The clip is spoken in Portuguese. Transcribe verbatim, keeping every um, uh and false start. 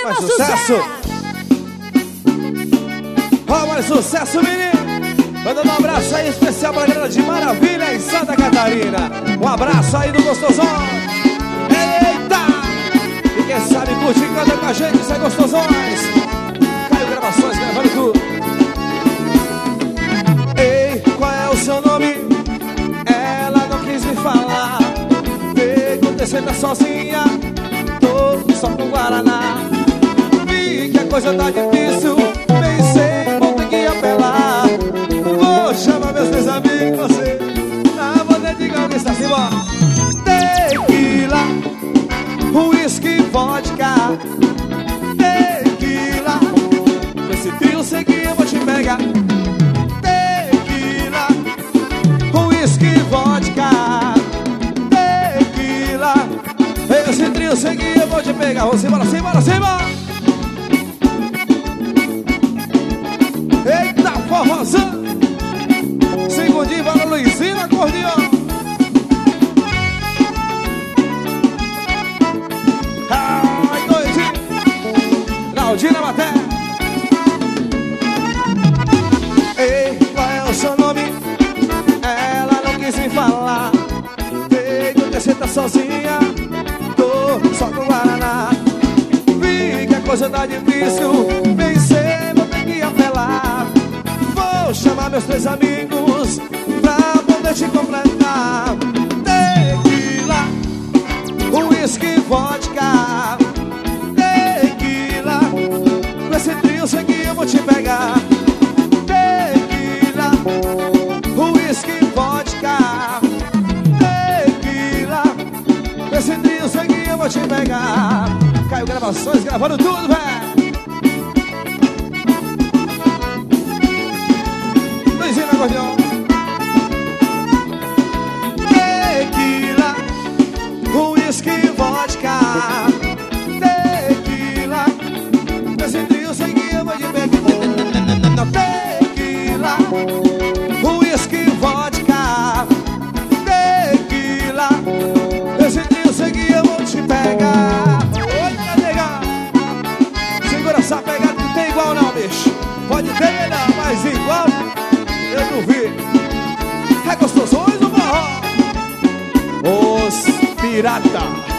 mais sucesso. Ó, mais sucesso, menino. Mandando um abraço aí especial pra galera de Maravilha em Santa Catarina. Um abraço aí do Gostosão. Eita! E quem sabe curte e canta com a gente, isso é Gostosões. Caio Gravações, gravando tudo. Ei, qual é o seu nome? Ela não quis me falar. Vê quando você tá sozinha, tô só com Guaraná. Vi que a coisa tá difícil, pensei, vou ter que apelar. Vou chamar meus dois amigos, você na boneca de alguém está assim, ó. Tequila, uísque, vodka. Tequila, com esse trio seguir eu vou te pegar. Tequila, uísque, vodka. Tequila, esse trio seguir eu vou te pegar. Vamos embora, simbora, simbora. Eita, forrozão. Segundinho para Luizinho, acordeão. Ai, doidinho. Claudina Maté. Ei, qual é o seu nome? Ela não quis me falar. Veio que você tá sozinha, tô só com Guaraná. Vi que a coisa tá difícil, pensei, vou ter que apelar. Vou chamar meus três amigos pra poder te completar. Tequila, uísque, vodka. Tequila, com esse trio aqui eu vou te pegar. Tequila, uísque, vodka. Tequila, com esse trio aqui eu vou te pegar. Caio Gravações, gravando tudo, velho. Tequila, uísque, vodka. Tequila, esse trio sem guia, vou te pegar. Tequila, uísque, vodka. Tequila, esse trio sem guia, vou te pegar. Oi, cadê? Segura essa pegada, não tem igual não, bicho. Pode ter não, mas igual eu duvido. É Gostosões ou forró? Os pirata.